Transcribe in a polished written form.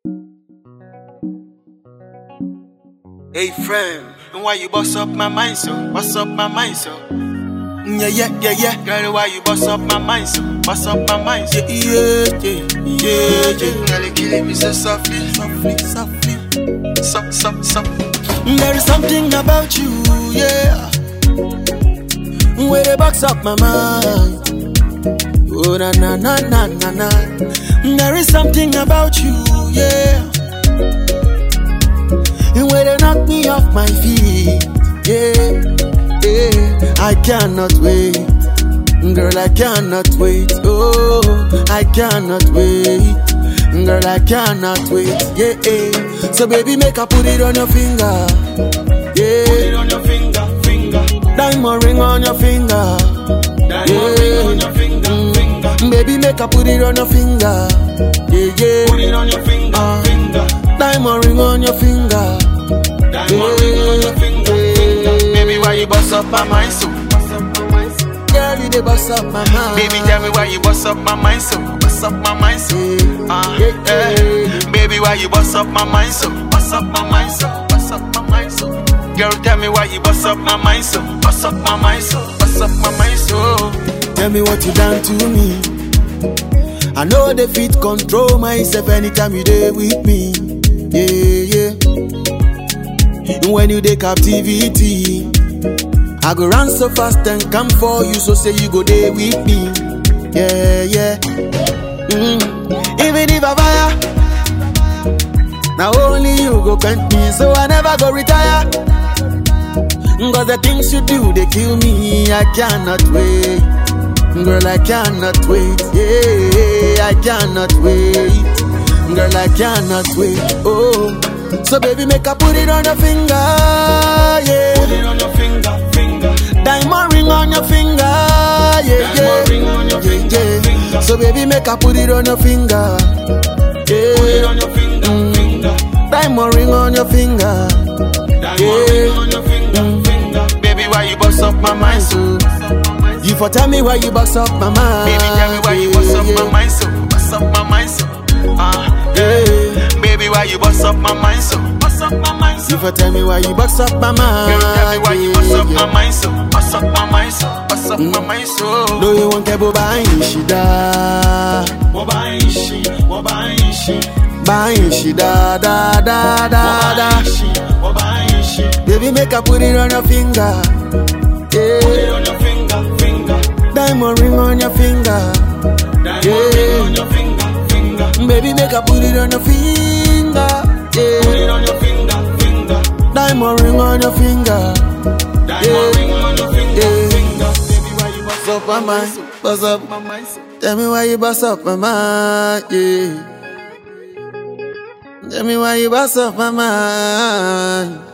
Hey friend, why you bust up my mind so? Bust up my mind so? Yeah. Girl, why you bust up my mind so? Bust up my mind so? Yeah. Girl, you killing me so softly. Soft. There is something about you, yeah, where they box up my mind. Oh na. There is something about you, yeah, where they knock me off my feet. Yeah. I cannot wait, girl, I cannot wait. Oh, I cannot wait, girl, I cannot wait. Yeah. So baby, make her put it on your finger. Yeah. Put it on your finger. Diamond ring on your finger. Diamond ring on your finger. Baby, make her put it on your finger. Yeah. Put it on your finger. Diamond ring on your finger. Diamond ring on your finger. Baby, why you bust up my mind so? Girl, you dey bust up my mind. Baby, tell me why you bust up my mind so? Bust up my mind so? Baby, why you bust up my mind so? Bust up my mind so? Bust up my mind so? Girl, tell me why you bust up my mind so? Bust up my mind so? Bust up my mind so? Tell me what you done to me. I know they fit control myself anytime you dey with me. Yeah. When you dey captivity, I go run so fast and come for you, so say you go there with me. Yeah. Even if I fire, now only you go quench me, so I never go retire. Cause the things you do, they kill me. I cannot wait, girl, I cannot wait. Yeah, I cannot wait, girl, I cannot wait. Oh, so baby, make her put it on your finger. Yeah, put it on your finger. Diamond ring on your finger. Diamond ring on your finger. So baby, make her put it on your finger. Yeah, put it on your finger. Diamond ring on your finger. Diamond ring on your finger. Baby, why you bust up my mind so? You for tell me why you bust up my mind. Baby, tell me why you bust up my mind so? Bust up my mind so? Baby, why you bust up my mind so? Bust up my mind so? You for tell me why you bust up my mind. Girl, tell me why you bust up my mind so? Bust up my mind so? Bust up my mind so? No, you won't get buying shida. Buying shida, da. Baby, make her put it on your finger. Yeah. Put it on your finger. Diamond ring on your finger. Diamond ring on your finger. Baby, make her put it on your finger. Yeah. Put it on your finger. Diamond ring on your finger. Diamond ring on your finger. Baby, why you bust up my mind? Bust up my mind so? Tell me why you bust up my mind. Yeah. Tell me why you bust up my mind.